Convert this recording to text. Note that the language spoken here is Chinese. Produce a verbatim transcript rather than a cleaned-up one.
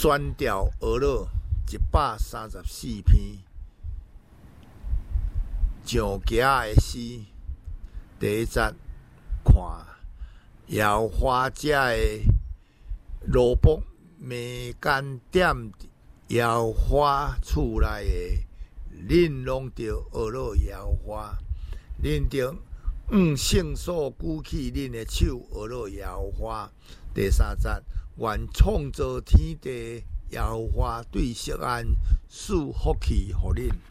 选调俄乐一百三十四篇，上家的诗。第一节看摇花者的萝卜眉间点摇花厝内的，恁拢着学了摇花，恁着用圣所举起恁的手学了摇花。第三节愿创造天地摇花对錫安赐福气互恁。